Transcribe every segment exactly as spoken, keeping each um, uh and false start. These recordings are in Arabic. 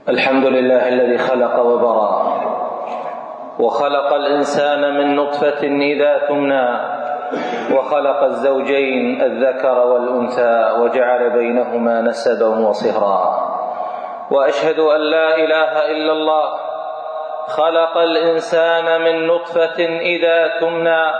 الحمد لله الذي خلق وبرى، وخلق الإنسان من نطفة إذا تمنى، وخلق الزوجين الذكر والأنثى، وجعل بينهما نسبا وصهرا. وأشهد أن لا إله إلا الله خلق الإنسان من نطفة إذا تمنى.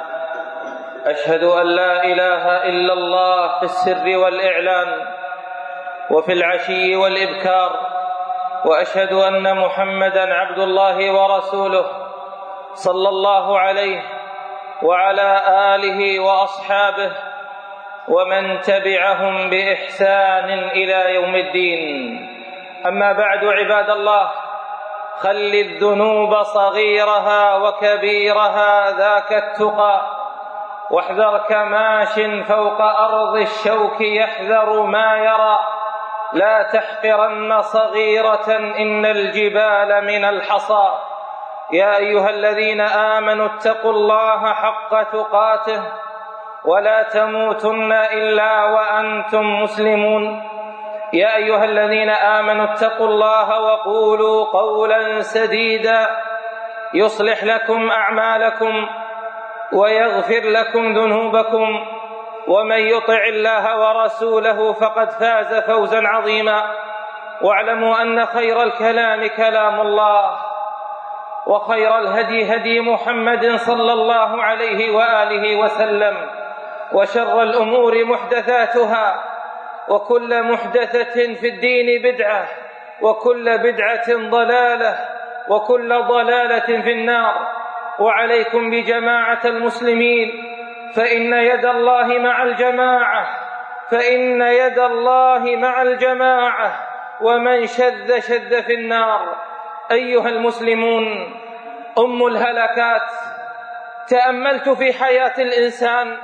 أشهد أن لا إله إلا الله في السر والإعلان وفي العشي والإبكار. وأشهد أن محمدًا عبد الله ورسوله صلى الله عليه وعلى آله وأصحابه ومن تبعهم بإحسان إلى يوم الدين. أما بعد، عباد الله، خل الذنوب صغيرها وكبيرها ذاك التقى، واحذر كماش فوق أرض الشوك يحذر ما يرى. لا تحقرن صغيرة إن الجبال من الحصى. يا أيها الذين آمنوا اتقوا الله حق تقاته ولا تموتن إلا وأنتم مسلمون. يا أيها الذين آمنوا اتقوا الله وقولوا قولا سديدا يصلح لكم أعمالكم ويغفر لكم ذنوبكم، ومن يطع الله ورسوله فقد فاز فوزا عظيما. واعلموا أن خير الكلام كلام الله، وخير الهدي هدي محمد صلى الله عليه وآله وسلم، وشر الأمور محدثاتها، وكل محدثة في الدين بدعة، وكل بدعة ضلالة، وكل ضلالة في النار. وعليكم بجماعة المسلمين، فإن يد الله مع الجماعة، فإن يد الله مع الجماعة، ومن شذ شذ في النار. أيها المسلمون، أم الهلكات، تأملت في حياة الإنسان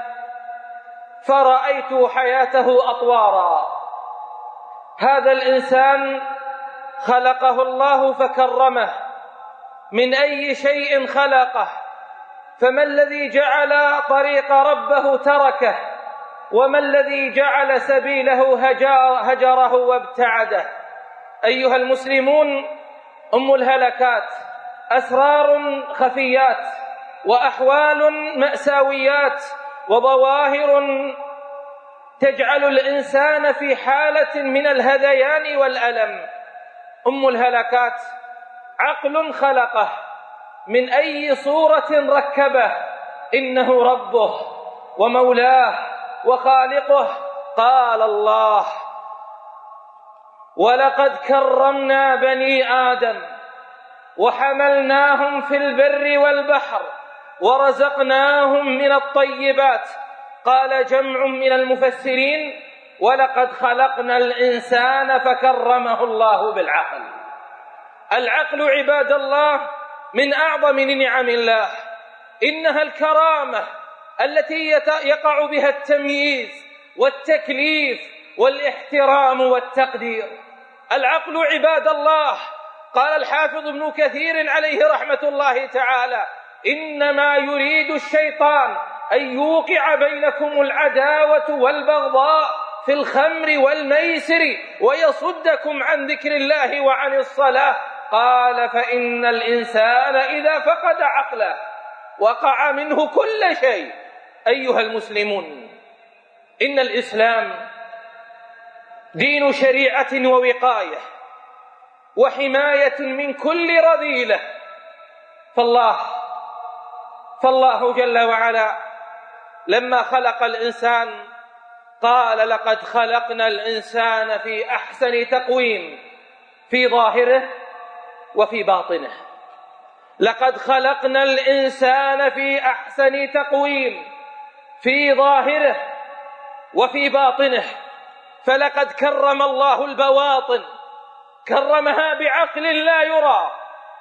فرأيت حياته أطوارا. هذا الإنسان خلقه الله فكرمه، من أي شيء خلقه؟ فما الذي جعل طريق ربه تركه؟ وما الذي جعل سبيله هجره وابتعده؟ أيها المسلمون، أم الهلكات أسرار خفيات، وأحوال مأساويات، وظواهر تجعل الإنسان في حالة من الهذيان والألم. أم الهلكات عقل خلقه، من أي صورة ركبه؟ إنه ربه ومولاه وخالقه. قال الله: ولقد كرمنا بني آدم وحملناهم في البر والبحر ورزقناهم من الطيبات. قال جمع من المفسرين: ولقد خلقنا الإنسان فكرمه الله بالعقل. العقل عباد الله من أعظم نعم الله، إنها الكرامة التي يقع بها التمييز والتكليف والاحترام والتقدير. العقل عباد الله، قال الحافظ ابن كثير عليه رحمة الله تعالى: إنما يريد الشيطان أن يوقع بينكم العداوة والبغضاء في الخمر والميسر ويصدكم عن ذكر الله وعن الصلاة. قال: فإن الإنسان إذا فقد عقله وقع منه كل شيء. أيها المسلمون، إن الإسلام دين شريعة ووقاية وحماية من كل رذيلة. فالله فالله جل وعلا لما خلق الإنسان قال: لقد خلقنا الإنسان في أحسن تقويم، في ظاهره وفي باطنه. لقد خلقنا الإنسان في أحسن تقويم، في ظاهره وفي باطنه. فلقد كرم الله البواطن، كرمها بعقل لا يرى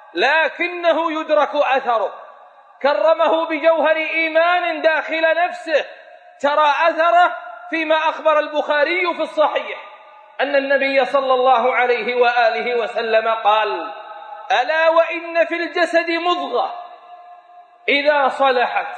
لكنه يدرك أثره. كرمه بجوهر إيمان داخل نفسه ترى أثره، فيما أخبر البخاري في الصحيح أن النبي صلى الله عليه وآله وسلم قال: ألا وإن في الجسد مضغة إذا صلحت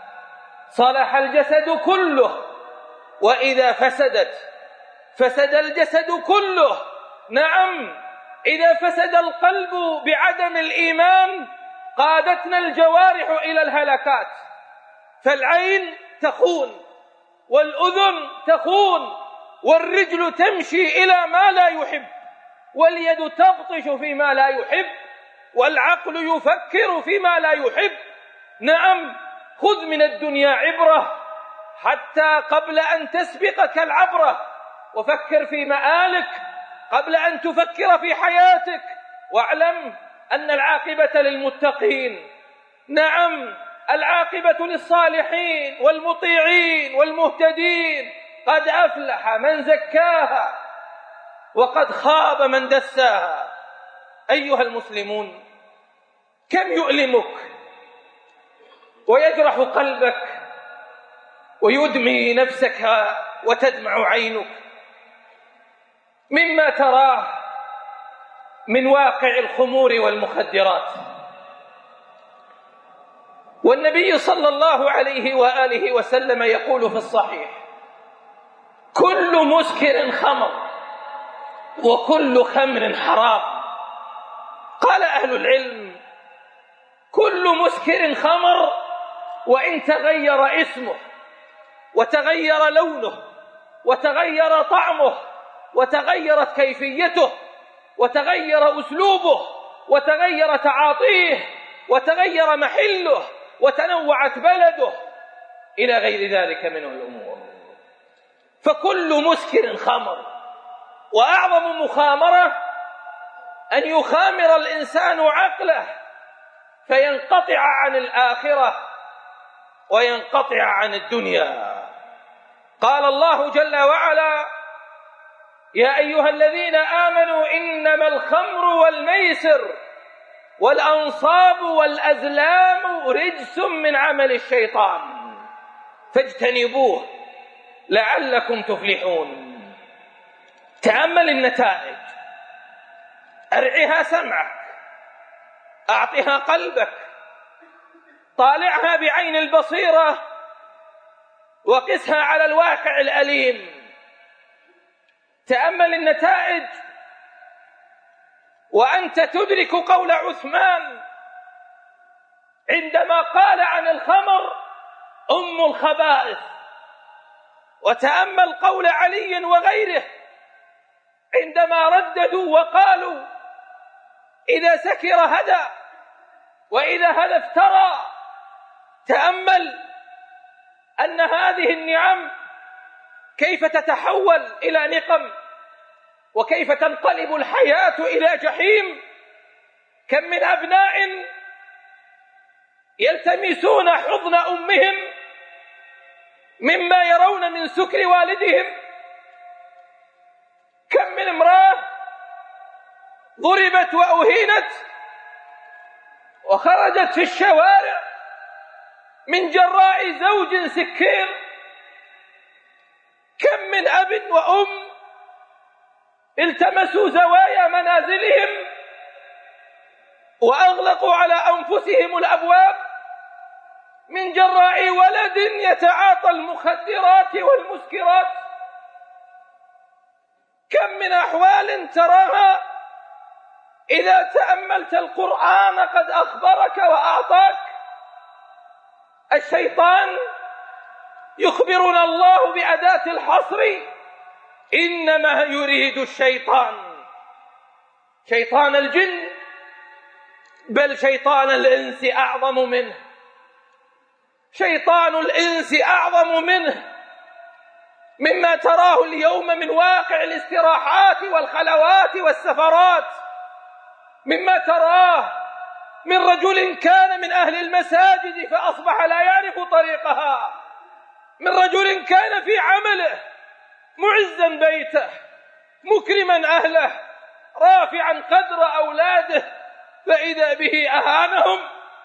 صلح الجسد كله، وإذا فسدت فسد الجسد كله. نعم، إذا فسد القلب بعدم الإيمان قادتنا الجوارح إلى الهلكات، فالعين تخون، والأذن تخون، والرجل تمشي إلى ما لا يحب، واليد تبطش فيما لا يحب، والعقل يفكر فيما لا يحب. نعم، خذ من الدنيا عبرة حتى قبل أن تسبقك العبرة، وفكر في مآلك قبل أن تفكر في حياتك، واعلم أن العاقبة للمتقين. نعم، العاقبة للصالحين والمطيعين والمهتدين. قد أفلح من زكاها وقد خاب من دساها. أيها المسلمون، كم يؤلمك ويجرح قلبك ويدمي نفسك وتدمع عينك مما تراه من واقع الخمور والمخدرات. والنبي صلى الله عليه وآله وسلم يقول في الصحيح: كل مسكر خمر وكل خمر حرام. قال أهل العلم: كل مسكر خمر وإن تغير اسمه وتغير لونه وتغير طعمه وتغيرت كيفيته وتغير أسلوبه وتغير تعاطيه وتغير محله وتنوعت بلده إلى غير ذلك من الأمور. فكل مسكر خمر، وأعظم مخامرة أن يخامر الإنسان عقله فينقطع عن الآخرة وينقطع عن الدنيا. قال الله جل وعلا: يا أيها الذين آمنوا إنما الخمر والميسر والأنصاب والأزلام رجس من عمل الشيطان فاجتنبوه لعلكم تفلحون. تأمل النتائج، أرعها سمعك، أعطها قلبك، طالعها بعين البصيرة وقسها على الواقع الأليم. تأمل النتائج وأنت تدرك قول عثمان عندما قال عن الخمر أم الخبائث، وتأمل قول علي وغيره عندما رددوا وقالوا إذا سكر هدى وإذا هدى افترى. تأمل أن هذه النعم كيف تتحول إلى نقم، وكيف تنقلب الحياة إلى جحيم. كم من أبناء يلتمسون حضن أمهم مما يرون من سكر والدهم. كم من امرأة ضربت وأهينت وخرجت في الشوارع من جراء زوج سكير. كم من أب وأم التمسوا زوايا منازلهم وأغلقوا على أنفسهم الأبواب من جراء ولد يتعاطى المخدرات والمسكرات. كم من أحوال تراها إذا تأملت القرآن قد أخبرك وأعطاك. الشيطان يخبرنا الله بأداة الحصر: إنما يريد الشيطان، شيطان الجن بل شيطان الإنس أعظم منه، شيطان الإنس أعظم منه. مما تراه اليوم من واقع الاستراحات والخلوات والسفرات، مما تراه من رجل كان من أهل المساجد فأصبح لا يعرف طريقها، من رجل كان في عمله معزا بيته مكرما أهله رافعا قدر أولاده، فإذا به أهانهم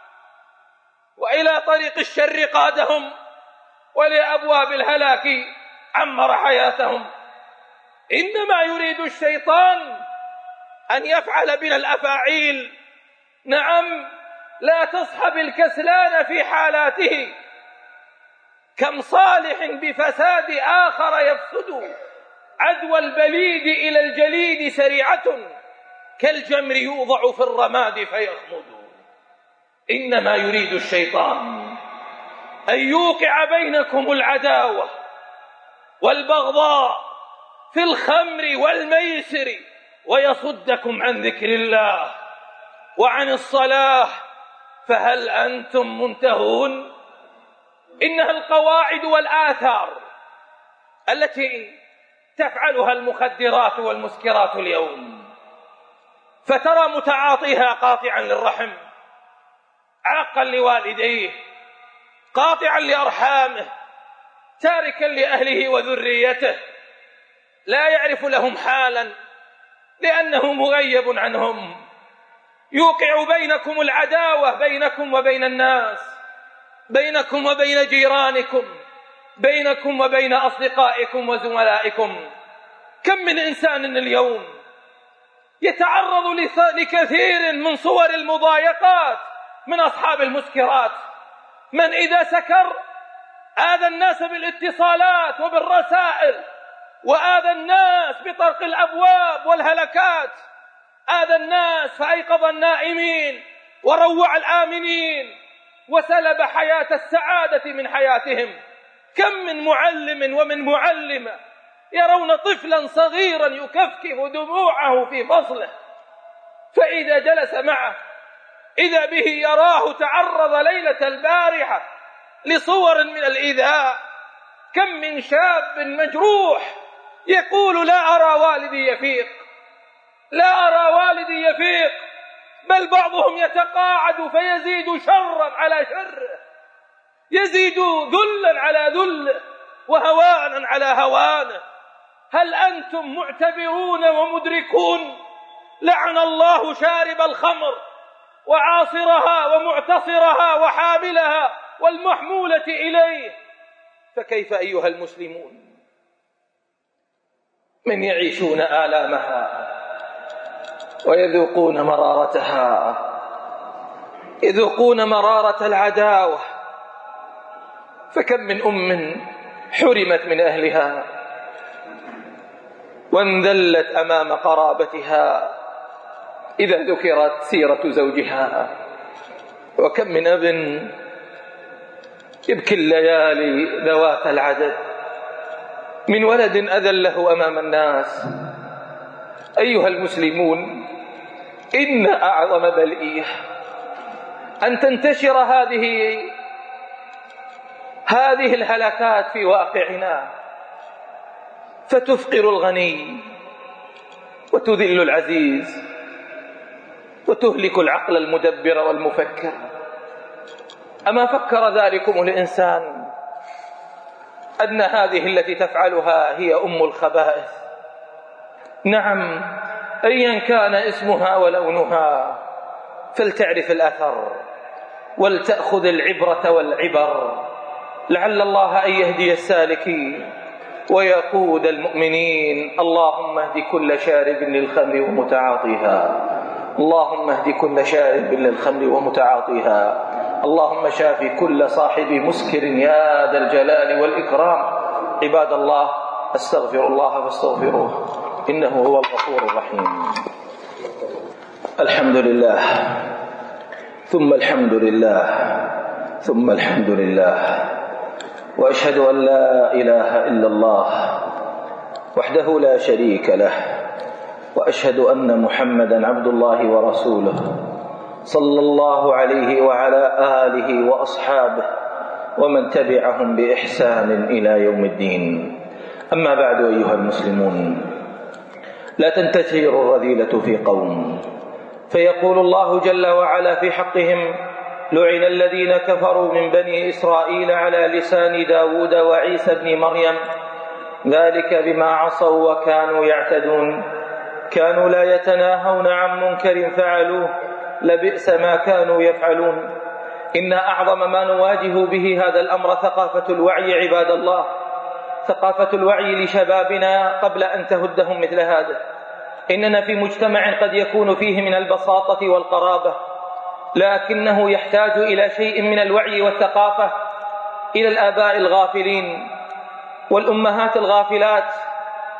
وإلى طريق الشر قادهم ولأبواب الهلاك عمر حياتهم. إنما يريد الشيطان أن يفعل بنا الأفاعيل، نعم، لا تصحب الكسلان في حالاته. كم صالح بفساد آخر يفسد، عدوى البليد إلى الجليد سريعة، كالجمر يوضع في الرماد فيخمد. إنما يريد الشيطان أن يوقع بينكم العداوة والبغضاء في الخمر والميسر ويصدكم عن ذكر الله وعن الصلاة، فهل أنتم منتهون؟ إنها القواعد والآثار التي تفعلها المخدرات والمسكرات اليوم، فترى متعاطيها قاطعا للرحم، عاقا لوالديه، قاطعا لأرحامه، تاركا لأهله وذريته، لا يعرف لهم حالا لأنه مغيب عنهم، يوقع بينكم العداوة بينكم وبين الناس، بينكم وبين جيرانكم، بينكم وبين أصدقائكم وزملائكم. كم من إنسان اليوم يتعرض لكثير من صور المضايقات من أصحاب المسكرات، من إذا سكر آذى الناس بالاتصالات وبالرسائل، وآذى الناس بطرق الأبواب والهلكات، آذى الناس فأيقظ النائمين وروع الآمنين وسلب حياة السعادة من حياتهم. كم من معلم ومن معلمة يرون طفلا صغيرا يكفكف دموعه في فصله، فإذا جلس معه إذا به يراه تعرض ليلة البارحة لصور من الإيذاء. كم من شاب مجروح يقول لا أرى والدي يفيق، لا أرى والدي يفيق، بل بعضهم يتقاعد فيزيد شرا على شره، يزيد ذلا على ذله وهوانا على هوانه. هل أنتم معتبرون ومدركون؟ لعن الله شارب الخمر وعاصرها ومعتصرها وحاملها والمحمولة إليه. فكيف أيها المسلمون من يعيشون آلامها ويذوقون مرارتها، يذوقون مرارة العداوة؟ فكم من أم حرمت من أهلها وانذلت أمام قرابتها إذا ذكرت سيرة زوجها، وكم من أب يبكي الليالي ذوات العدد من ولد أذله أمام الناس. أيها المسلمون، إن أعظم بلية أن تنتشر هذه هذه الهلكات في واقعنا، فتفقر الغني وتذل العزيز وتهلك العقل المدبر والمفكر. أما فكر ذلكم الإنسان أن هذه التي تفعلها هي أم الخبائث؟ نعم، أيا كان اسمها ولونها، فلتعرف الأثر ولتأخذ العبرة والعبر، لعل الله أن يهدي السالكين ويقود المؤمنين. اللهم اهد كل شارب للخمر ومتعاطيها، اللهم اهد كل شارب للخمر ومتعاطيها، اللهم شافي كل صاحب مسكر يا ذا الجلال والإكرام. عباد الله، استغفر الله فاستغفروه إنه هو الغفور الرحيم. الحمد لله ثم الحمد لله ثم الحمد لله، وأشهد أن لا إله إلا الله وحده لا شريك له، وأشهد أن محمدا عبد الله ورسوله صلى الله عليه وعلى آله وأصحابه ومن تبعهم بإحسان إلى يوم الدين. أما بعد، أيها المسلمون، لا تنتشر الرذيلة في قوم، فيقول الله جل وعلا في حقهم: لعن الذين كفروا من بني إسرائيل على لسان داود وعيسى بن مريم، ذلك بما عصوا وكانوا يعتدون، كانوا لا يتناهون عن منكر فعلوه، لبئس ما كانوا يفعلون. إن أعظم ما نواجه به هذا الأمر ثقافة الوعي. عباد الله، ثقافة الوعي لشبابنا قبل أن تهدهم مثل هذا. إننا في مجتمع قد يكون فيه من البساطة والقرابة، لكنه يحتاج إلى شيء من الوعي والثقافة، إلى الآباء الغافلين والأمهات الغافلات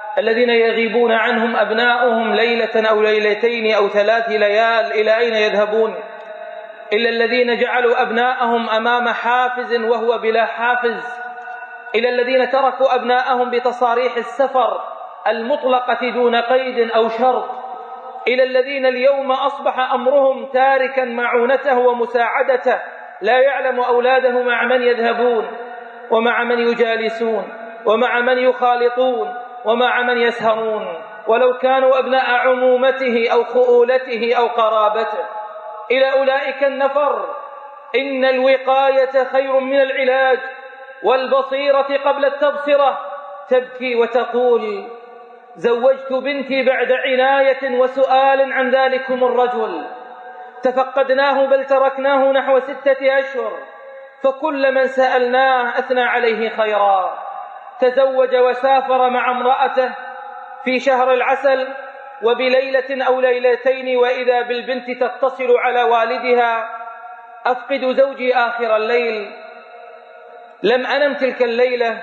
الذين يغيبون عنهم أبناؤهم ليلة أو ليلتين أو ثلاث ليال إلى أين يذهبون؟ إلا الذين جعلوا أبناءهم أمام حافز وهو بلا حافز، إلى الذين تركوا أبناءهم بتصاريح السفر المطلقة دون قيد أو شرط، إلى الذين اليوم أصبح أمرهم تاركا معونته ومساعدته، لا يعلم أولاده مع من يذهبون ومع من يجالسون ومع من يخالطون ومع من يسهرون، ولو كانوا أبناء عمومته أو خؤولته أو قرابته. إلى أولئك النفر إن الوقاية خير من العلاج، والبصيرة قبل التبصرة. تبكي وتقول: زوجت بنتي بعد عناية وسؤال عن ذلكم الرجل، تفقدناه بل تركناه نحو ستة أشهر، فكل من سألناه أثنى عليه خيرا. تزوج وسافر مع امرأته في شهر العسل، وبليلة أو ليلتين وإذا بالبنت تتصل على والدها: أفقد زوجي آخر الليل، لم أنم تلك الليلة،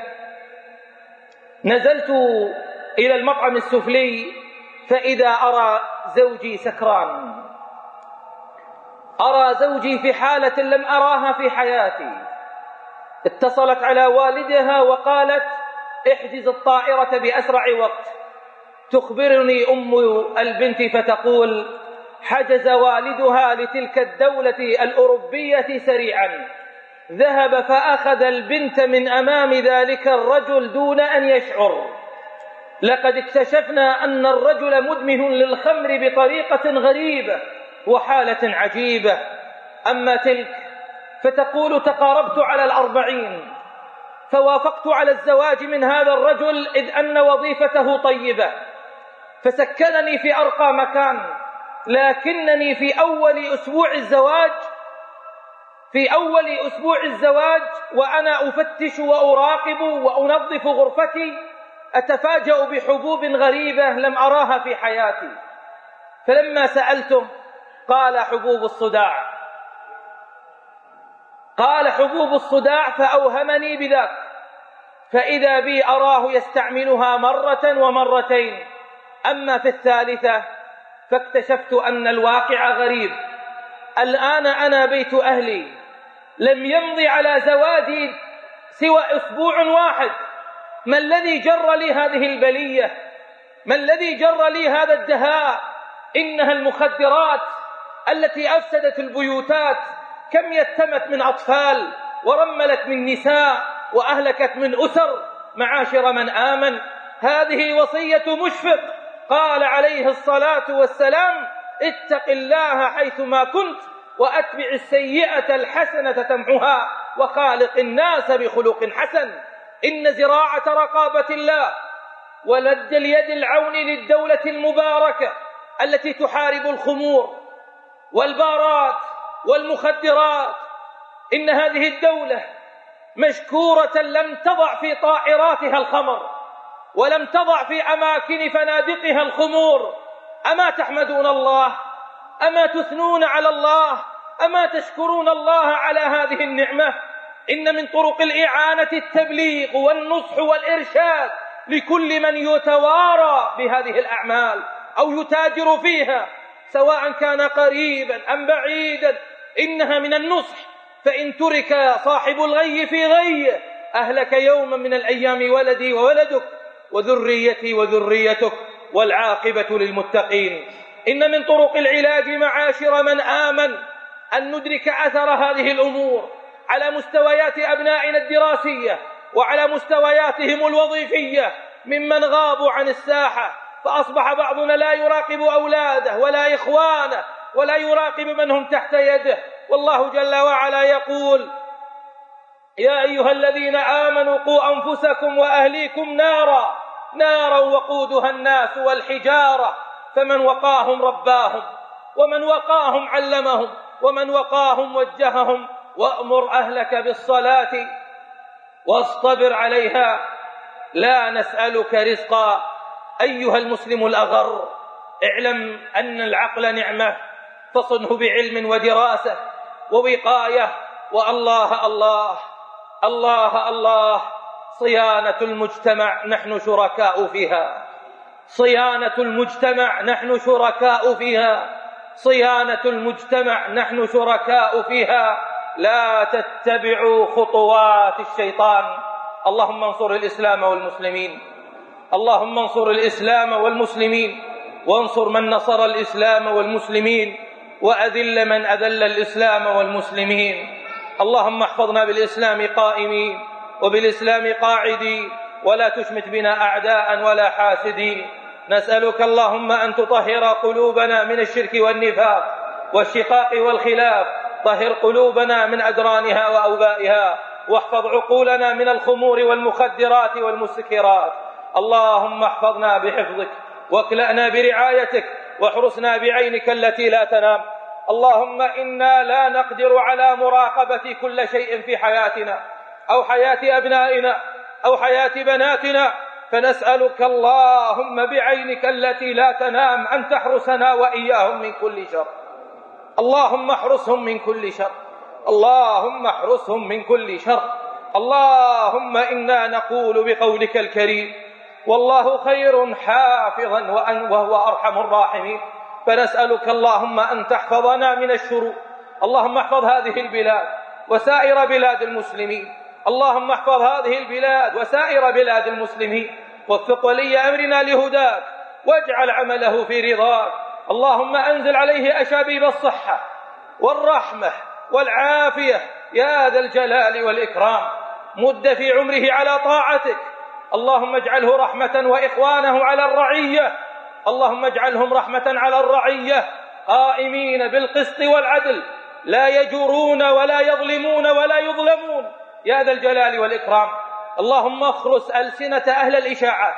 نزلت إلى المطعم السفلي فإذا أرى زوجي سكران، أرى زوجي في حالة لم أراها في حياتي. اتصلت على والدها وقالت: احجز الطائرة بأسرع وقت. تخبرني أم البنت فتقول: حجز والدها لتلك الدولة الأوروبية سريعا، ذهب فأخذ البنت من أمام ذلك الرجل دون أن يشعر. لقد اكتشفنا أن الرجل مدمن للخمر بطريقة غريبة وحالة عجيبة. أما تلك فتقول: تقاربت على الأربعين، فوافقت على الزواج من هذا الرجل إذ أن وظيفته طيبة، فسكنني في أرقى مكان، لكنني في أول أسبوع الزواج في أول أسبوع الزواج وأنا أفتش وأراقب وأنظف غرفتي أتفاجأ بحبوب غريبة لم أراها في حياتي. فلما سألته قال: حبوب الصداع. قال: حبوب الصداع، فأوهمني بذاك، فإذا بي أراه يستعملها مرة ومرتين. أما في الثالثة فاكتشفت أن الواقع غريب. الآن أنا بيت أهلي، لم يمضي على زواجي سوى أسبوع واحد. ما الذي جر لي هذه البلية؟ ما الذي جر لي هذا الدهاء؟ إنها المخدرات التي أفسدت البيوتات. كم يتمت من أطفال ورملت من نساء وأهلكت من أسر. معاشر من آمن، هذه وصية مشفق قال عليه الصلاة والسلام: اتق الله حيثما كنت وأتبع السيئة الحسنة تمحها وخالق الناس بخلق حسن. إن زراعة رقابة الله ولد اليد العون للدولة المباركة التي تحارب الخمور والبارات والمخدرات، إن هذه الدولة مشكورة لم تضع في طائراتها الخمر ولم تضع في أماكن فنادقها الخمور. أما تحمدون الله؟ أما تثنون على الله؟ أما تشكرون الله على هذه النعمة؟ إن من طرق الإعانة التبليغ والنصح والإرشاد لكل من يتوارى بهذه الأعمال أو يتاجر فيها، سواء كان قريبا أم بعيدا. إنها من النصح، فإن ترك صاحب الغي في غيه أهلك يوما من الأيام ولدي وولدك وذريتي وذريتك، والعاقبة للمتقين. إن من طرق العلاج معاشر من آمن أن ندرك أثر هذه الأمور على مستويات أبنائنا الدراسية وعلى مستوياتهم الوظيفية ممن غابوا عن الساحة، فأصبح بعضنا لا يراقب أولاده ولا إخوانه ولا يراقب من هم تحت يده. والله جل وعلا يقول: يا أيها الذين آمنوا قوا أنفسكم وأهليكم نارا نارا وقودها الناس والحجارة، فمن وقاهم رباهم ومن وقاهم علمهم ومن وقاهم وجههم. وأمر أهلك بالصلاة واصطبر عليها لا نسألك رزقا. أيها المسلم الأغر، اعلم أن العقل نعمة، فصنه بعلم ودراسة ووقاية. والله الله الله الله صيانة المجتمع نحن شركاء فيها، صيانة المجتمع نحن شركاء فيها، صيانة المجتمع نحن شركاء فيها، لا تتبعوا خطوات الشيطان. اللهم انصر الإسلام والمسلمين، اللهم انصر الإسلام والمسلمين، وانصر من نصر الإسلام والمسلمين، وأذل من أذل الإسلام والمسلمين. اللهم احفظنا بالإسلام قائمين وبالإسلام قاعدين، ولا تشمت بنا أعداء ولا حاسدين. نسألك اللهم أن تطهر قلوبنا من الشرك والنفاق والشقاق والخلاف، طهر قلوبنا من أدرانها وأوبائها، واحفظ عقولنا من الخمور والمخدرات والمسكرات. اللهم احفظنا بحفظك، واكلأنا برعايتك، واحرسنا بعينك التي لا تنام. اللهم إنا لا نقدر على مراقبة كل شيء في حياتنا أو حياة أبنائنا أو حياة بناتنا، فنسألك اللهم بعينك التي لا تنام أن تحرسنا وإياهم من كل شر. اللهم احرسهم من كل شر، اللهم احرسهم من كل شر. اللهم إنا نقول بقولك الكريم: والله خير حافظا وهو أرحم الراحمين. فنسألك اللهم أن تحفظنا من الشرور. اللهم احفظ هذه البلاد وسائر بلاد المسلمين، اللهم احفظ هذه البلاد وسائر بلاد المسلمين، وفق ولي أمرنا لهداك، واجعل عمله في رضاك. اللهم أنزل عليه أشابيب الصحة والرحمة والعافية يا ذا الجلال والإكرام، مد في عمره على طاعتك. اللهم اجعله رحمة وإخوانه على الرعية، اللهم اجعلهم رحمة على الرعية، قائمين بالقسط والعدل، لا يجورون ولا يظلمون ولا يظلمون يا ذا الجلال والإكرام. اللهم اخرس ألسنة أهل الإشاعات،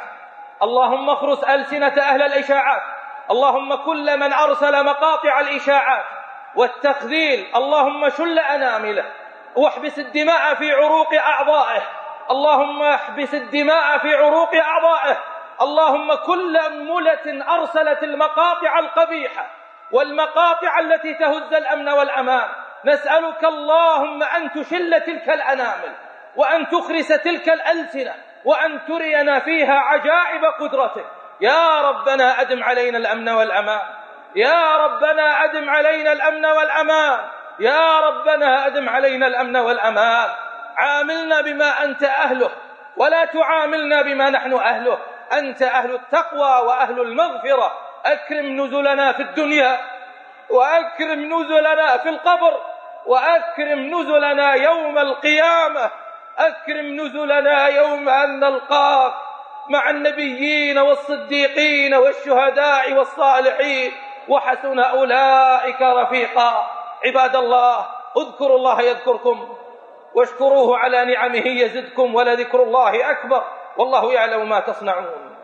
اللهم اخرس ألسنة أهل الإشاعات، اللهم كل من أرسل مقاطع الإشاعات والتخذيل اللهم شل أنامله، واحبس الدماء في عروق أعضائه، اللهم احبس الدماء في عروق أعضائه. اللهم كل ملة أرسلت المقاطع القبيحة والمقاطع التي تهز الأمن والأمان، نسألك اللهم أن تشل تلك الأنامل، وأن تخرس تلك الألسنة، وأن ترينا فيها عجائب قدرتك. يا ربنا أدم علينا الأمن والأمان، يا ربنا أدم علينا الأمن والأمان، يا ربنا أدم علينا الأمن والأمان. عاملنا بما أنت أهله، ولا تعاملنا بما نحن أهله. أنت أهل التقوى وأهل المغفرة. أكرم نزلنا في الدنيا، وأكرم نزلنا في القبر، وأكرم نزلنا يوم القيامة، أكرم نزلنا يوم أن نلقاك مع النبيين والصديقين والشهداء والصالحين، وحسن أولئك رفيقا. عباد الله، اذكروا الله يذكركم، واشكروه على نعمه يزدكم، ولذكر الله أكبر، والله يعلم ما تصنعون.